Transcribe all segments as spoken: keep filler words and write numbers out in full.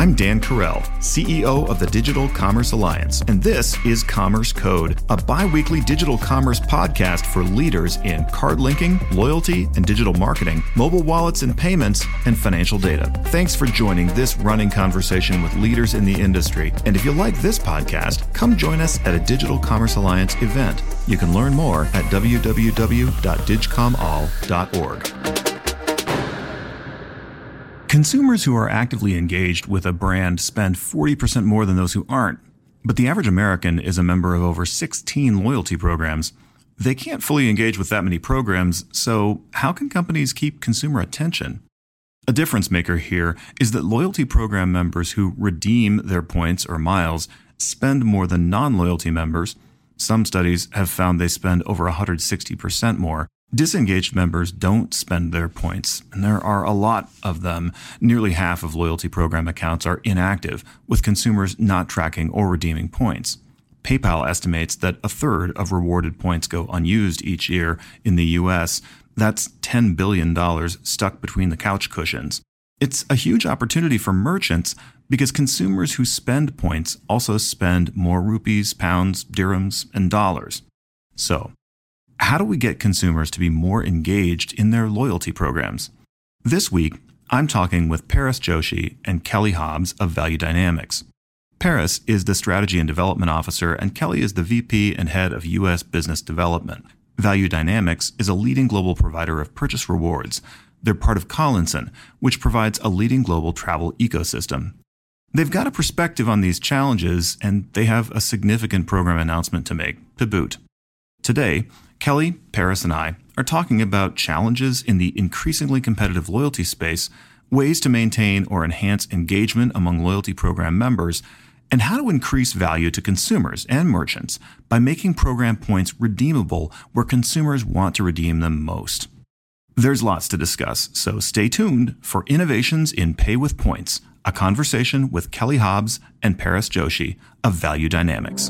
I'm Dan Carell, C E O of the Digital Commerce Alliance, and this is Commerce Code, a bi-weekly digital commerce podcast for leaders in card linking, loyalty and digital marketing, mobile wallets and payments, and financial data. Thanks for joining this running conversation with leaders in the industry. And if you like this podcast, come join us at a Digital Commerce Alliance event. You can learn more at w w w dot digcomall dot org. Consumers who are actively engaged with a brand spend forty percent more than those who aren't. But the average American is a member of over sixteen loyalty programs. They can't fully engage with that many programs, so how can companies keep consumer attention? A difference maker here is that loyalty program members who redeem their points or miles spend more than non-loyalty members. Some studies have found they spend over one hundred sixty percent more. Disengaged members don't spend their points, and there are a lot of them. Nearly half of loyalty program accounts are inactive, with consumers not tracking or redeeming points. PayPal estimates that a third of rewarded points go unused each year in the U S. That's ten billion dollars stuck between the couch cushions. It's a huge opportunity for merchants because consumers who spend points also spend more rupees, pounds, dirhams, and dollars. So, how do we get consumers to be more engaged in their loyalty programs? This week, I'm talking with Paris Joshi and Kelly Hobbs of Value Dynamics. Paris is the Strategy and Development Officer, and Kelly is the V P and Head of U S Business Development. Value Dynamics is a leading global provider of purchase rewards. They're part of Collinson, which provides a leading global travel ecosystem. They've got a perspective on these challenges, and they have a significant program announcement to make, to boot. Today, Kelly, Paris, and I are talking about challenges in the increasingly competitive loyalty space, ways to maintain or enhance engagement among loyalty program members, and how to increase value to consumers and merchants by making program points redeemable where consumers want to redeem them most. There's lots to discuss, so stay tuned for Innovations in Pay with Points, a conversation with Kelly Hobbs and Paris Joshi of Value Dynamics.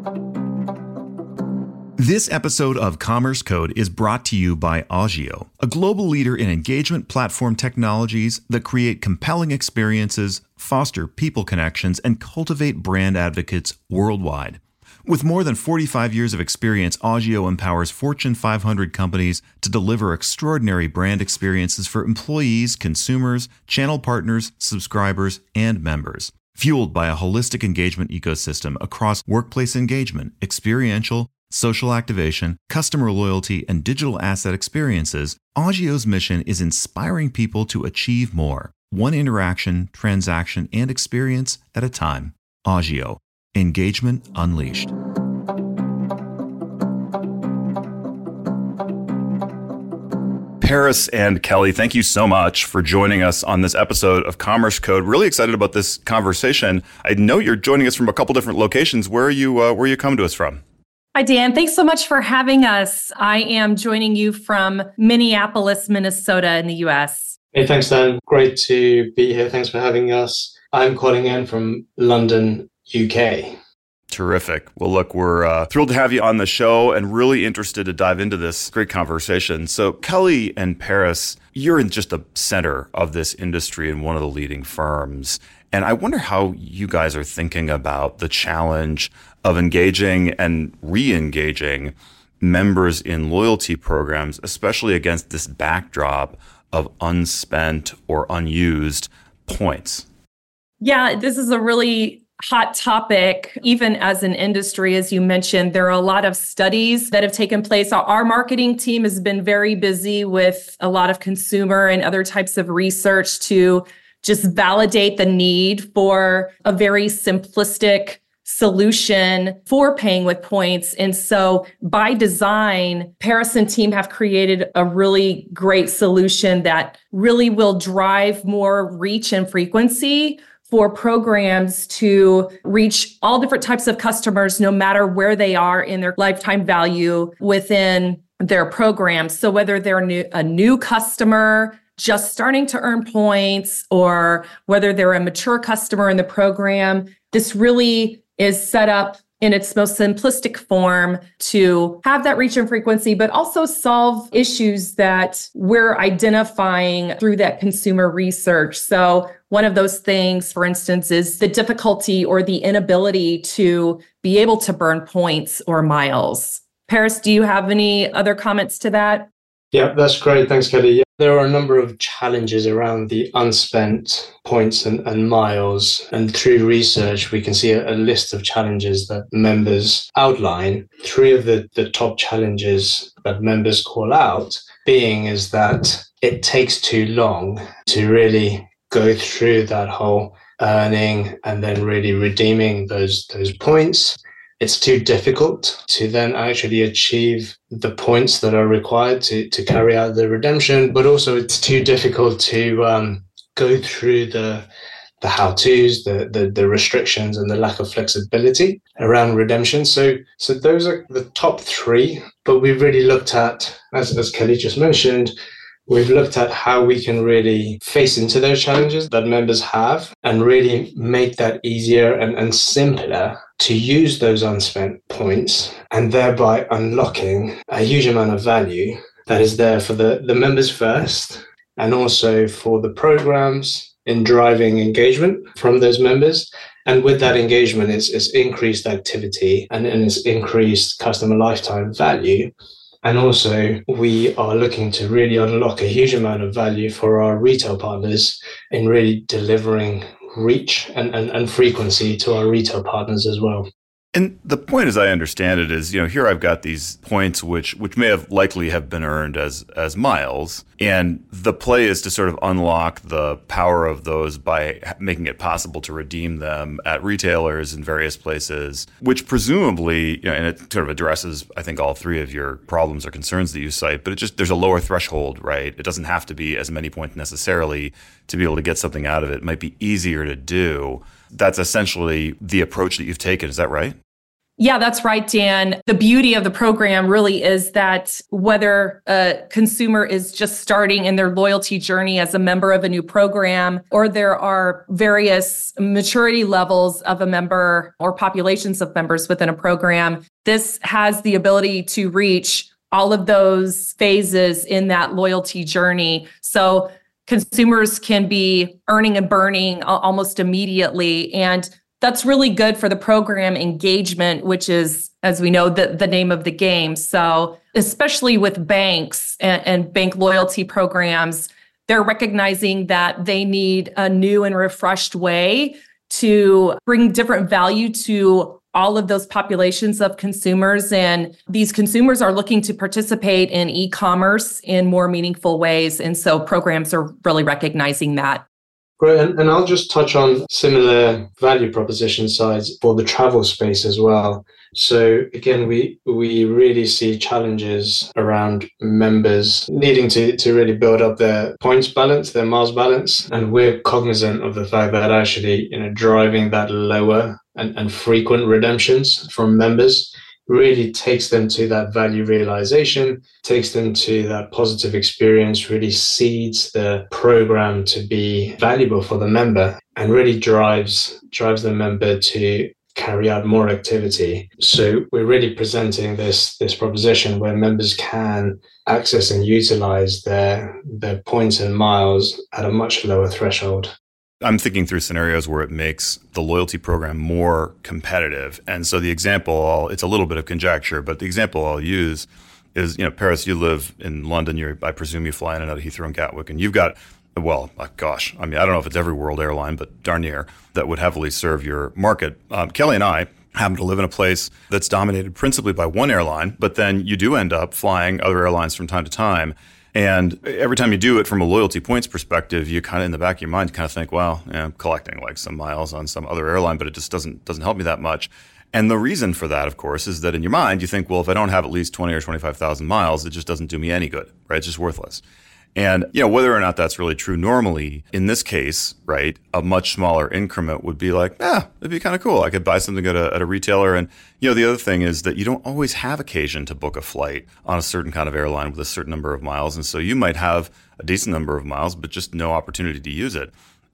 This episode of Commerce Code is brought to you by Agio, a global leader in engagement platform technologies that create compelling experiences, foster people connections, and cultivate brand advocates worldwide. With more than forty-five years of experience, Agio empowers Fortune five hundred companies to deliver extraordinary brand experiences for employees, consumers, channel partners, subscribers, and members. Fueled by a holistic engagement ecosystem across workplace engagement, experiential, social activation, customer loyalty, and digital asset experiences, Agio's mission is inspiring people to achieve more, one interaction, transaction, and experience at a time. Agio. Engagement Unleashed. Paris and Kelly, thank you so much for joining us on this episode of Commerce Code. Really excited about this conversation. I know you're joining us from a couple different locations. Where are you, uh, where are you coming to us from? Hi, Dan. Thanks so much for having us. I am joining you from Minneapolis, Minnesota in the U S. Hey, thanks, Dan. Great to be here. Thanks for having us. I'm calling in from London, U K. Terrific. Well, look, we're uh, thrilled to have you on the show and really interested to dive into this great conversation. So Kelly and Paris, you're in just the center of this industry and one of the leading firms. And I wonder how you guys are thinking about the challenge of engaging and re-engaging members in loyalty programs, especially against this backdrop of unspent or unused points. Yeah, this is a really hot topic. Even as an industry, as you mentioned, there are a lot of studies that have taken place. Our marketing team has been very busy with a lot of consumer and other types of research to just validate the need for a very simplistic solution for paying with points. And so by design, Paris and team have created a really great solution that really will drive more reach and frequency for programs to reach all different types of customers, no matter where they are in their lifetime value within their program. So whether they're new, a new customer, just starting to earn points, or whether they're a mature customer in the program, this really is set up in its most simplistic form to have that reach and frequency, but also solve issues that we're identifying through that consumer research. So one of those things, for instance, is the difficulty or the inability to be able to burn points or miles. Paris, do you have any other comments to that? Yeah, that's great. Thanks, Kelly. Yeah, there are a number of challenges around the unspent points and, and miles. And through research, we can see a, a list of challenges that members outline. Three of the, the top challenges that members call out being is that it takes too long to really go through that whole earning and then really redeeming those those points. It's too difficult to then actually achieve the points that are required to, to carry out the redemption, but also it's too difficult to um, go through the the how-tos, the, the the restrictions and the lack of flexibility around redemption. So so those are the top three, but we've really looked at, as, as Kelly just mentioned, we've looked at how we can really face into those challenges that members have and really make that easier and, and simpler to use those unspent points and thereby unlocking a huge amount of value that is there for the, the members first and also for the programs in driving engagement from those members. And with that engagement, it's, it's increased activity and, and it's increased customer lifetime value. And also, we are looking to really unlock a huge amount of value for our retail partners in really delivering reach and, and, and frequency to our retail partners as well. And the point, as I understand it, is, you know, here I've got these points which which may have likely have been earned as as miles, and the play is to sort of unlock the power of those by making it possible to redeem them at retailers in various places, which presumably, you know, and it sort of addresses, I think, all three of your problems or concerns that you cite, but it just, there's a lower threshold, right? It doesn't have to be as many points necessarily to be able to get something out of it. It might be easier to do. That's essentially the approach that you've taken. Is that right? Yeah, that's right, Dan. The beauty of the program really is that whether a consumer is just starting in their loyalty journey as a member of a new program, or there are various maturity levels of a member or populations of members within a program, this has the ability to reach all of those phases in that loyalty journey. So consumers can be earning and burning almost immediately. And that's really good for the program engagement, which is, as we know, the, the name of the game. So especially with banks and, and bank loyalty programs, they're recognizing that they need a new and refreshed way to bring different value to all of those populations of consumers. And these consumers are looking to participate in e-commerce in more meaningful ways. And so programs are really recognizing that. Great. And, and I'll just touch on similar value proposition sides for the travel space as well. So again, we we really see challenges around members needing to, to really build up their points balance, their miles balance. And we're cognizant of the fact that actually, you know, driving that lower and, and frequent redemptions from members really takes them to that value realization, takes them to that positive experience, really seeds the program to be valuable for the member and really drives drives the member to carry out more activity. So we're really presenting this this proposition where members can access and utilize their their points and miles at a much lower threshold. I'm thinking through scenarios where it makes the loyalty program more competitive. And so the example, I'll, it's a little bit of conjecture, but the example I'll use is, you know, Paris, you live in London. You're, I presume you fly in and out of Heathrow and Gatwick, and you've got, well, uh, gosh, I mean, I don't know if it's every world airline, but darn near, that would heavily serve your market. Um, Kelly and I happen to live in a place that's dominated principally by one airline, but then you do end up flying other airlines from time to time. And every time you do it from a loyalty points perspective, you kind of in the back of your mind kind of think, well, yeah, I'm collecting like some miles on some other airline, but it just doesn't doesn't help me that much. And the reason for that, of course, is that in your mind, you think, well, if I don't have at least twenty or twenty-five thousand miles, it just doesn't do me any good, right? It's just worthless. And, you know, whether or not that's really true normally, in this case, right, a much smaller increment would be like, yeah, it'd be kind of cool. I could buy something at a, at a retailer. And, you know, the other thing is that you don't always have occasion to book a flight on a certain kind of airline with a certain number of miles. And so you might have a decent number of miles, but just no opportunity to use it.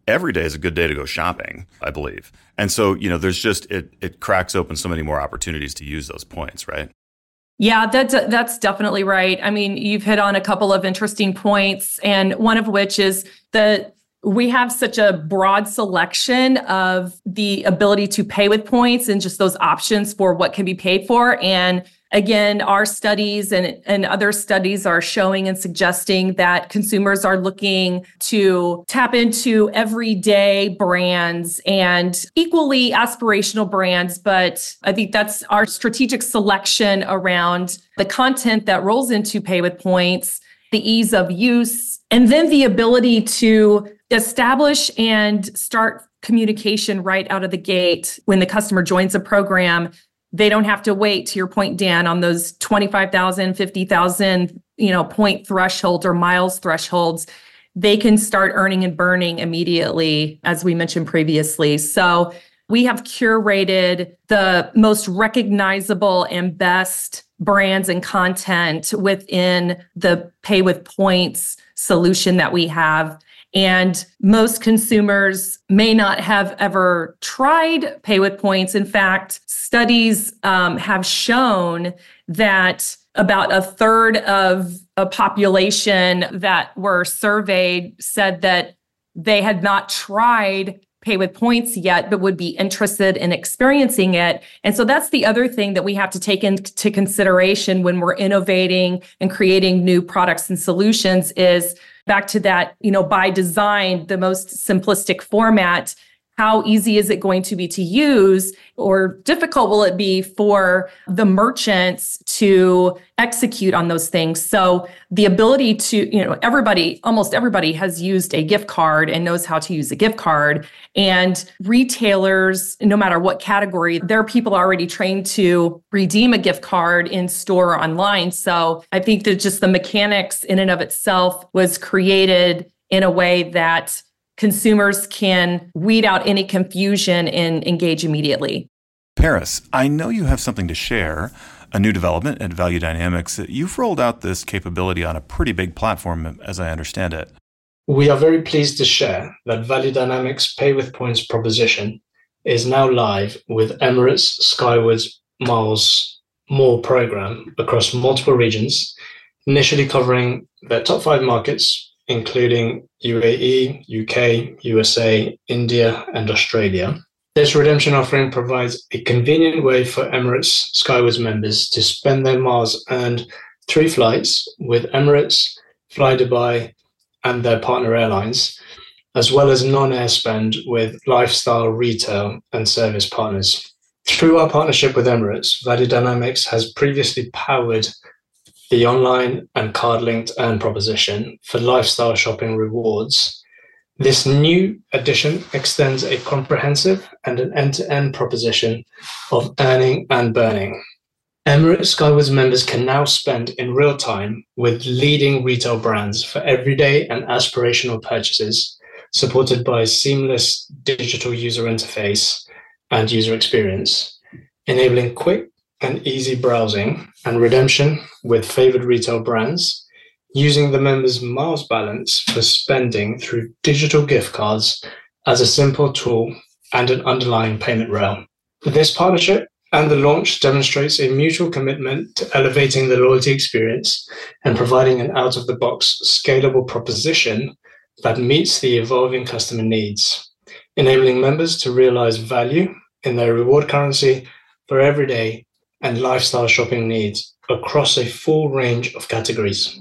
every day is a good day to go shopping, I believe. And so, you know, there's just, it it cracks open so many more opportunities to use those points, right? Yeah, that's that's definitely right. I mean, you've hit on a couple of interesting points, and one of which is that we have such a broad selection of the ability to pay with points and just those options for what can be paid for. And again, our studies and, and other studies are showing and suggesting that consumers are looking to tap into everyday brands and equally aspirational brands. But I think that's our strategic selection around the content that rolls into Pay with Points, the ease of use, and then the ability to establish and start communication right out of the gate when the customer joins a program. They don't have to wait, to your point, Dan, on those twenty-five thousand, fifty thousand, you know, point thresholds or miles thresholds. They can start earning and burning immediately, as we mentioned previously. So we have curated the most recognizable and best brands and content within the Pay with Points solution that we have. And most consumers may not have ever tried Pay with Points. In fact, studies um, have shown that about a third of a population that were surveyed said that they had not tried Pay with Points yet, but would be interested in experiencing it. And so that's the other thing that we have to take into consideration when we're innovating and creating new products and solutions is back to that, you know, by design, the most simplistic format. How easy is it going to be to use, or difficult will it be for the merchants to execute on those things? So the ability to, you know, everybody, almost everybody has used a gift card and knows how to use a gift card. And retailers, no matter what category, there are people already trained to redeem a gift card in store or online. So I think that just the mechanics in and of itself was created in a way that consumers can weed out any confusion and engage immediately. Paris, I know you have something to share, a new development at Value Dynamics. You've rolled out this capability on a pretty big platform, as I understand it. We are very pleased to share that Value Dynamics Pay with Points proposition is now live with Emirates Skywards Miles More program across multiple regions, initially covering their top five markets, including U A E, U K, U S A, India, and Australia. This redemption offering provides a convenient way for Emirates Skywards members to spend their miles earned through flights with Emirates, FlyDubai, and their partner airlines, as well as non-air spend with lifestyle, retail, and service partners. Through our partnership with Emirates, Value Dynamics has previously powered the online and card-linked earn proposition for lifestyle shopping rewards. This new addition extends a comprehensive and an end-to-end proposition of earning and burning. Emirates Skywards members can now spend in real time with leading retail brands for everyday and aspirational purchases, supported by a seamless digital user interface and user experience, enabling quick and easy browsing and redemption with favored retail brands, using the members' miles balance for spending through digital gift cards as a simple tool and an underlying payment rail. This partnership and the launch demonstrates a mutual commitment to elevating the loyalty experience and providing an out-of-the-box scalable proposition that meets the evolving customer needs, enabling members to realize value in their reward currency for everyday and lifestyle shopping needs across a full range of categories.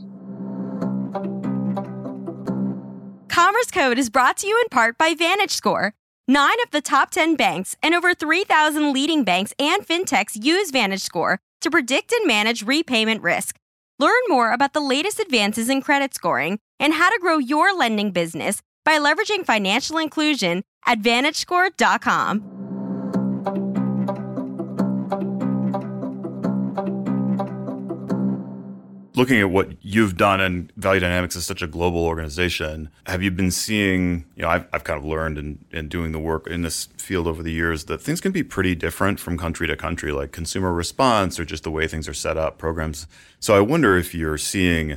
Commerce Code is brought to you in part by VantageScore. Nine of the top ten banks and over three thousand leading banks and fintechs use VantageScore to predict and manage repayment risk. Learn more about the latest advances in credit scoring and how to grow your lending business by leveraging financial inclusion at Vantage Score dot com. Looking at what you've done, and Value Dynamics is such a global organization, have you been seeing, you know, I've, I've kind of learned in, in doing the work in this field over the years that things can be pretty different from country to country, like consumer response or just the way things are set up, programs. So I wonder if you're seeing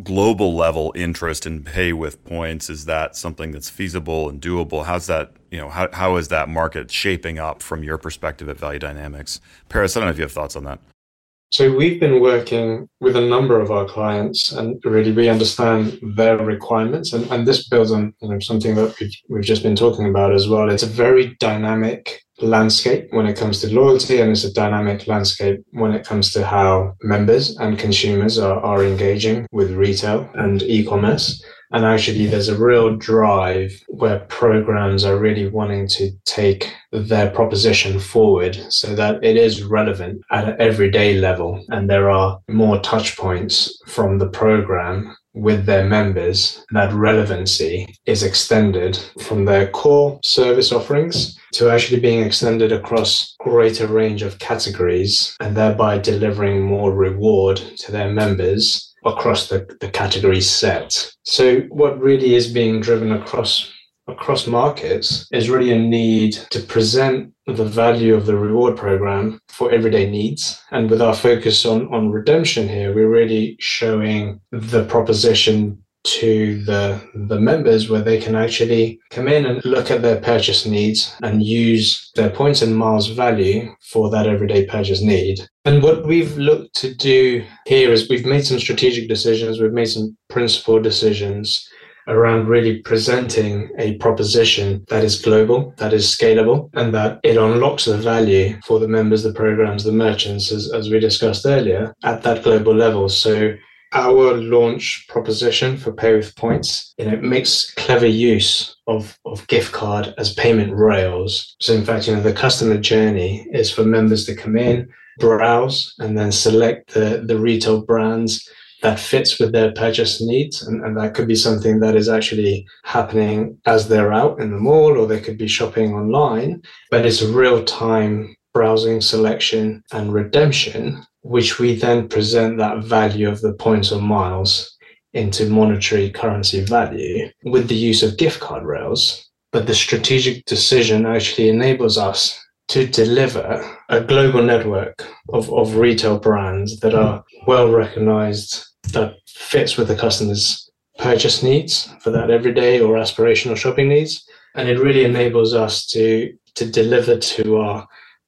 global level interest in pay with points? Is that something that's feasible and doable? How's that, you know, how, how is that market shaping up from your perspective at Value Dynamics? Paris, I don't know if you have thoughts on that. So we've been working with a number of our clients, and really we understand their requirements. And, and this builds on, you know, something that we've, we've just been talking about as well. It's a very dynamic landscape when it comes to loyalty, and it's a dynamic landscape when it comes to how members and consumers are, are engaging with retail and e-commerce. And actually, there's a real drive where programs are really wanting to take their proposition forward so that it is relevant at an everyday level. And there are more touch points from the program with their members. That relevancy is extended from their core service offerings to actually being extended across greater range of categories, and thereby delivering more reward to their members across the, the category set. So what really is being driven across across markets is really a need to present the value of the reward program for everyday needs. And with our focus on, on redemption here, we're really showing the proposition to the, the members where they can actually come in and look at their purchase needs and use their points and miles value for that everyday purchase need. And what we've looked to do here is we've made some strategic decisions, we've made some principled decisions around really presenting a proposition that is global, that is scalable, and that it unlocks the value for the members, the programs, the merchants, as, as we discussed earlier, at that global level. So our launch proposition for Pay with Points, you know, makes clever use of, of gift card as payment rails. So in fact, you know, the customer journey is for members to come in, browse, and then select the, the retail brands that fits with their purchase needs. And, and that could be something that is actually happening as they're out in the mall, or they could be shopping online, but it's real-time browsing, selection, and redemption, which we then present that value of the points or miles into monetary currency value with the use of gift card rails. But the strategic decision actually enables us to deliver a global network of, of retail brands that are well recognized, that fits with the customer's purchase needs for that everyday or aspirational shopping needs. And it really enables us to, to deliver to our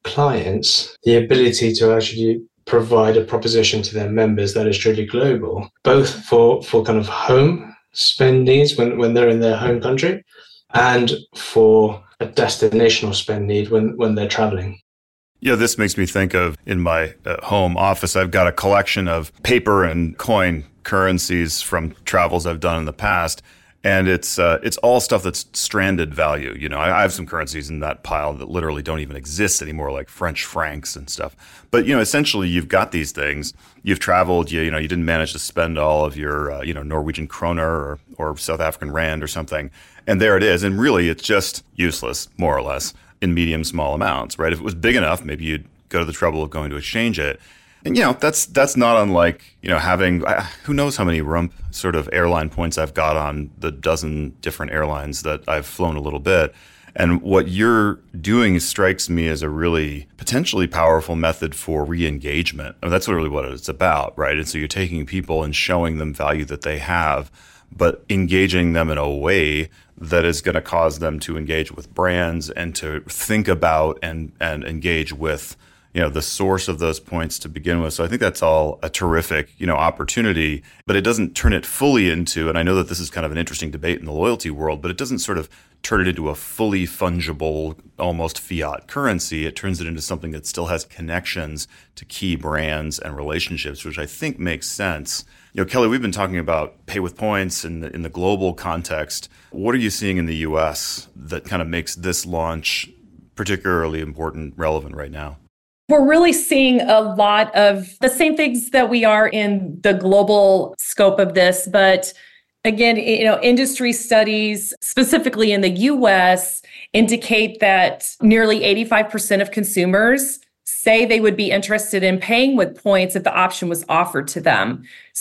clients the ability to actually provide a proposition to their members that is truly global, both for, for kind of home spend needs when, when they're in their home country, and for a destinational spend need when, when they're traveling. Yeah, this makes me think of, in my uh, home office, I've got a collection of paper and coin currencies from travels I've done in the past. And it's uh, it's all stuff that's stranded value. You know, I, I have some currencies in that pile that literally don't even exist anymore, like French francs and stuff. But, you know, essentially you've got these things. You've traveled, you, you know, you didn't manage to spend all of your, uh, you know, Norwegian kroner or, or South African rand or something. And there it is. And really, it's just useless, more or less, in medium, small amounts, right? If it was big enough, maybe you'd go to the trouble of going to exchange it. And, you know, that's that's not unlike, you know, having, uh, who knows how many rump sort of airline points I've got on the dozen different airlines that I've flown a little bit. And what you're doing strikes me as a really potentially powerful method for re-engagement. I mean, that's really what it's about, right? And so you're taking people and showing them value that they have, but engaging them in a way that is going to cause them to engage with brands and to think about and, and engage with, you know, the source of those points to begin with. So I think that's all a terrific, you know, opportunity, but it doesn't turn it fully into, and I know that this is kind of an interesting debate in the loyalty world, but it doesn't sort of turn it into a fully fungible, almost fiat currency. It turns it into something that still has connections to key brands and relationships, which I think makes sense. You know, Kelly, we've been talking about pay with points in the, in the global context. What are you seeing in the U S that kind of makes this launch particularly important, relevant right now? We're really seeing a lot of the same things that we are in the global scope of this. But again, you know, industry studies, specifically in the U S, indicate that nearly eighty-five percent of consumers say they would be interested in paying with points if the option was offered to them.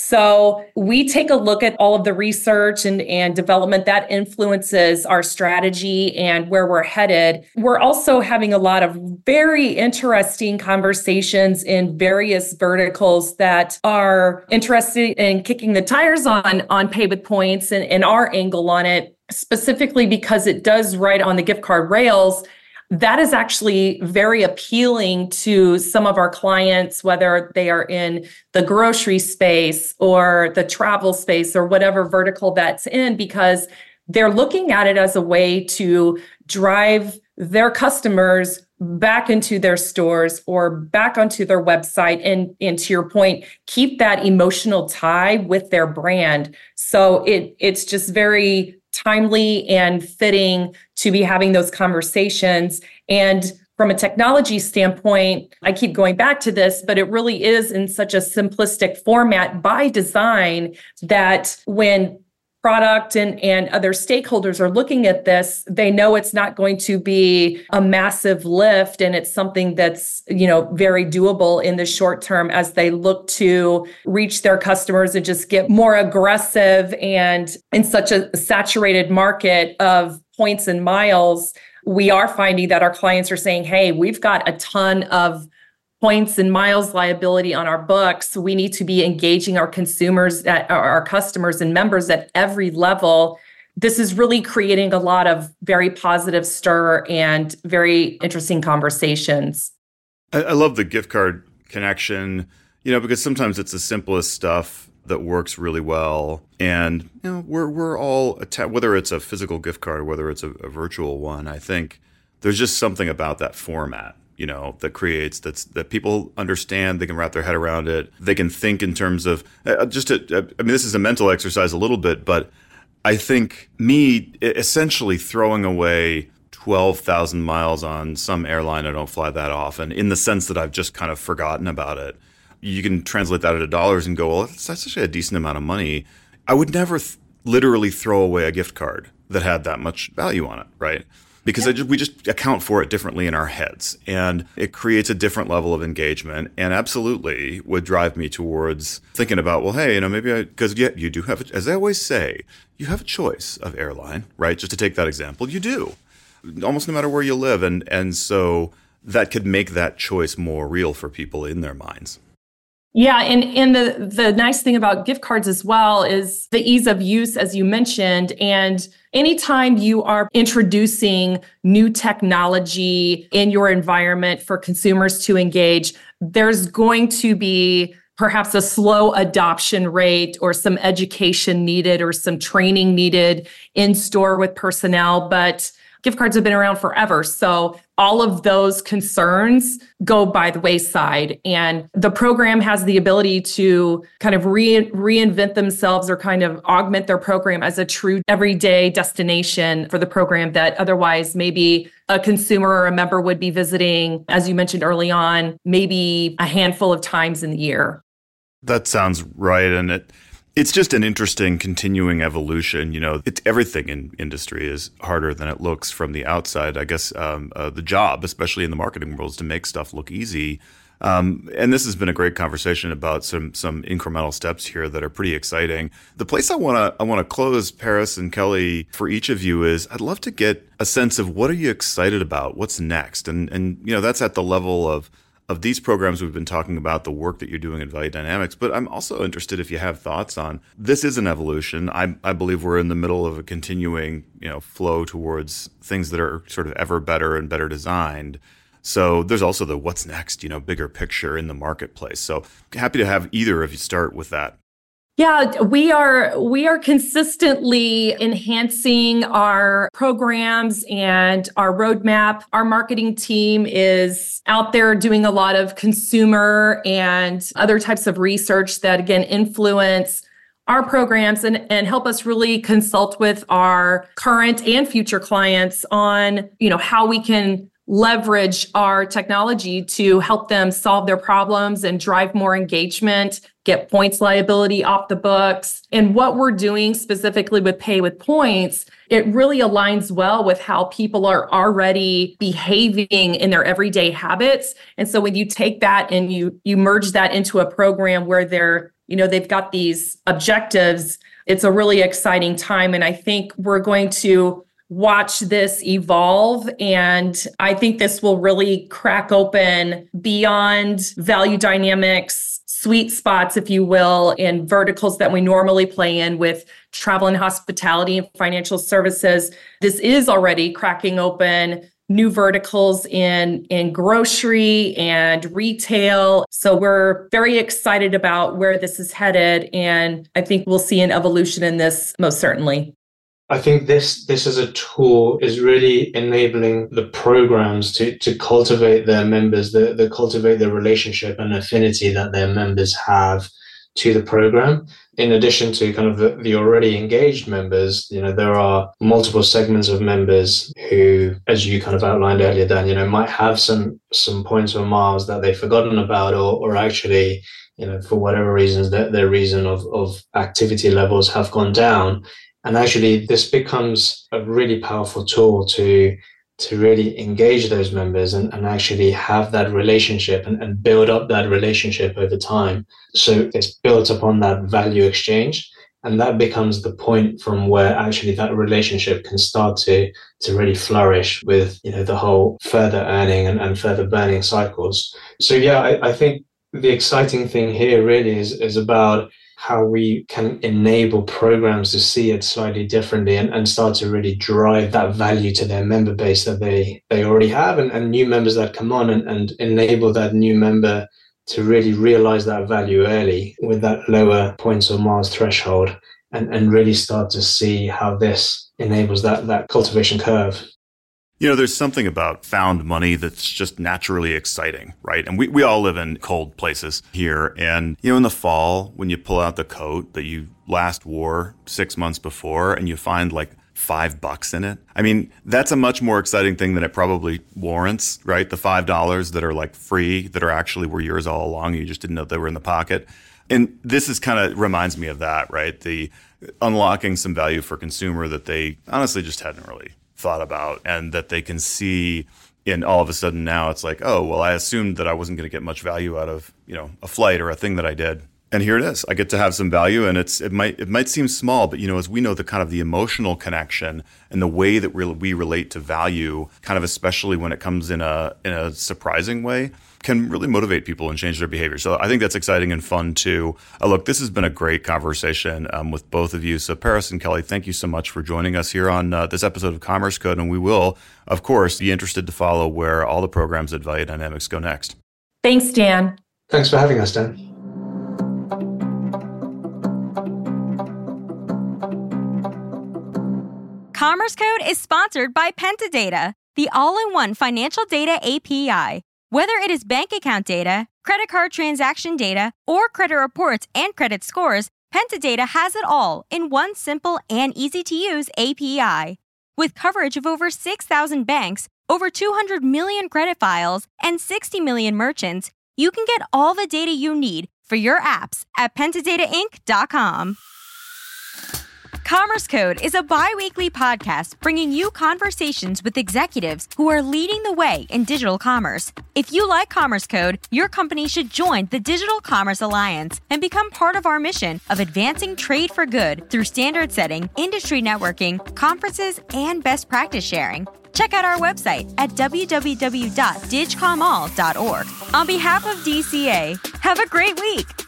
So we take a look at all of the research and, and development that influences our strategy and where we're headed. We're also having a lot of very interesting conversations in various verticals that are interested in kicking the tires on, on pay with points and, and our angle on it, specifically because it does ride on the gift card rails. That is actually very appealing to some of our clients, whether they are in the grocery space or the travel space or whatever vertical that's in, because they're looking at it as a way to drive their customers back into their stores or back onto their website. And, and to your point, keep that emotional tie with their brand. So it it's just very timely and fitting to be having those conversations. And from a technology standpoint, I keep going back to this, but it really is in such a simplistic format by design that when product and, and other stakeholders are looking at this, they know it's not going to be a massive lift, and it's something that's, you know, very doable in the short term as they look to reach their customers and just get more aggressive. And in such a saturated market of points and miles, we are finding that our clients are saying, hey, we've got a ton of points and miles liability on our books. We need to be engaging our consumers, at, our customers and members at every level. This is really creating a lot of very positive stir and very interesting conversations. I, I love the gift card connection, you know, because sometimes it's the simplest stuff that works really well. And, you know, we're we're all, atta- whether it's a physical gift card or whether it's a, a virtual one, I think there's just something about that format, you know, that creates that's that people understand, they can wrap their head around it. They can think in terms of uh, just, a, uh, I mean, this is a mental exercise a little bit, but I think me essentially throwing away twelve thousand miles on some airline I don't fly that often, in the sense that I've just kind of forgotten about it. You can translate that into dollars and go, well, that's actually a decent amount of money. I would never th- literally throw away a gift card that had that much value on it, right? Because I just, we just account for it differently in our heads, and it creates a different level of engagement, and absolutely would drive me towards thinking about, well, hey, you know, maybe I, because yeah, you do have, a, as I always say, you have a choice of airline, right? Just to take that example, you do, almost no matter where you live. And, and so that could make that choice more real for people in their minds. Yeah, and, and the, the nice thing about gift cards as well is the ease of use, as you mentioned. And anytime you are introducing new technology in your environment for consumers to engage, there's going to be perhaps a slow adoption rate or some education needed or some training needed in store with personnel. But gift cards have been around forever. So all of those concerns go by the wayside. And the program has the ability to kind of re- reinvent themselves or kind of augment their program as a true everyday destination for the program that otherwise maybe a consumer or a member would be visiting, as you mentioned early on, maybe a handful of times in the year. That sounds right. And it It's just an interesting continuing evolution. You know, it's everything in industry is harder than it looks from the outside. I guess um, uh, the job, especially in the marketing world, is to make stuff look easy. Um, and this has been a great conversation about some some incremental steps here that are pretty exciting. The place I want to I want to close, Paris and Kelly, for each of you is I'd love to get a sense of what are you excited about? What's next? And and you know, that's at the level of of these programs we've been talking about, the work that you're doing at Value Dynamics. But I'm also interested if you have thoughts on, this is an evolution. I, I believe we're in the middle of a continuing, you know, flow towards things that are sort of ever better and better designed. So there's also the what's next, you know, bigger picture in the marketplace. So happy to have either of you start with that. Yeah, we are we are consistently enhancing our programs and our roadmap. Our marketing team is out there doing a lot of consumer and other types of research that, again, influence our programs and, and help us really consult with our current and future clients on, you know, how we can leverage our technology to help them solve their problems and drive more engagement get points liability off the books. And what we're doing specifically with Pay with Points, it really aligns well with how people are already behaving in their everyday habits. And so when you take that and you you merge that into a program where they're, you know, they've got these objectives, it's a really exciting time. And I think we're going to watch this evolve. And I think this will really crack open beyond value dynamics, sweet spots, if you will, in verticals that we normally play in with travel and hospitality and financial services. This is already cracking open new verticals in, in grocery and retail. So we're very excited about where this is headed. And I think we'll see an evolution in this most certainly. I think this this as a tool is really enabling the programs to to cultivate their members, the, the cultivate the relationship and affinity that their members have to the program. In addition to kind of the, the already engaged members, you know, there are multiple segments of members who, as you kind of outlined earlier, Dan, you know, might have some some points or miles that they've forgotten about, or or actually, you know, for whatever reasons, that their reason of of activity levels have gone down. And actually, this becomes a really powerful tool to to really engage those members and, and actually have that relationship and, and build up that relationship over time. So it's built upon that value exchange. And that becomes the point from where actually that relationship can start to, to really flourish with, you know, the whole further earning and, and further burning cycles. So, yeah, I, I think the exciting thing here really is, is about how we can enable programs to see it slightly differently and, and start to really drive that value to their member base that they, they already have, and, and new members that come on, and, and enable that new member to really realize that value early with that lower points or miles threshold, and, and really start to see how this enables that, that cultivation curve. You know, there's something about found money that's just naturally exciting, right? And we, we all live in cold places here. And, you know, in the fall, when you pull out the coat that you last wore six months before and you find like five bucks in it, I mean, that's a much more exciting thing than it probably warrants, right? The five dollars that are like free, that are actually were yours all along. You just didn't know they were in the pocket. And this is kind of reminds me of that, right? The unlocking some value for consumer that they honestly just hadn't really thought about, and that they can see. And all of a sudden now it's like, oh, well, I assumed that I wasn't going to get much value out of, you know, a flight or a thing that I did. And here it is. I get to have some value, and it's it might it might seem small, but, you know, as we know, the kind of the emotional connection and the way that we we relate to value, kind of especially when it comes in a in a surprising way, can really motivate people and change their behavior. So I think that's exciting and fun too. Uh, look, this has been a great conversation um, with both of you. So Paris and Kelly, thank you so much for joining us here on uh, this episode of Commerce Code. And we will, of course, be interested to follow where all the programs at Value Dynamics go next. Thanks, Dan. Thanks for having us, Dan. Commerce Code is sponsored by Pentadata, the all-in-one financial data A P I. Whether it is bank account data, credit card transaction data, or credit reports and credit scores, Pentadata has it all in one simple and easy-to-use A P I. With coverage of over six thousand banks, over two hundred million credit files, and sixty million merchants, you can get all the data you need for your apps at pentadata inc dot com. Commerce Code is a bi-weekly podcast bringing you conversations with executives who are leading the way in digital commerce. If you like Commerce Code, your company should join the Digital Commerce Alliance and become part of our mission of advancing trade for good through standard setting, industry networking, conferences, and best practice sharing. Check out our website at w w w dot digcomall dot org. On behalf of D C A, have a great week.